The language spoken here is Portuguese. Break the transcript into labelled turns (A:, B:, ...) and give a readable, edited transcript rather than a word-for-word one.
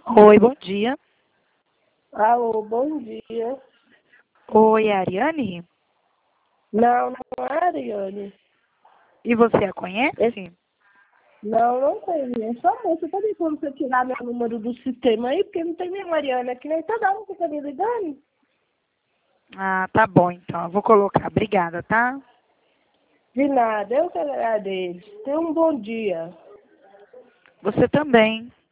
A: Oi, bom dia.
B: Alô, bom dia.
A: Oi, é a Ariane?
B: Não, não é Ariane.
A: E você a
B: Esse-
A: conhece?
B: Não, não conheço. Só moça, tá tem como você tirar meu número do sistema aí? Porque não tem nenhuma Ariane aqui, nem toda hora fica me ligando.
A: Ah, tá bom então. Eu vou colocar. Obrigada, tá?
B: De nada, eu que agradeço. Tenha um bom dia.
A: Você também.